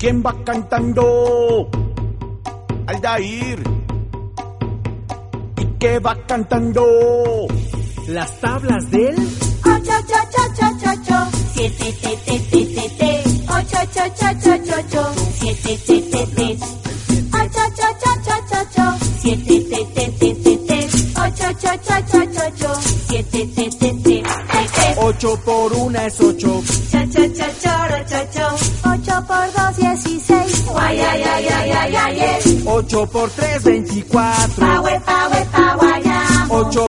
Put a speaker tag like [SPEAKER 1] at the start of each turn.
[SPEAKER 1] ¿Quién va cantando? Aldair. ¿Y qué va cantando?
[SPEAKER 2] Las tablas del
[SPEAKER 3] 8, 7, 8, 7, 7,
[SPEAKER 1] 8 por 1 es 8.
[SPEAKER 3] 8 por 2, 16.
[SPEAKER 1] 8 por 3, 24. 8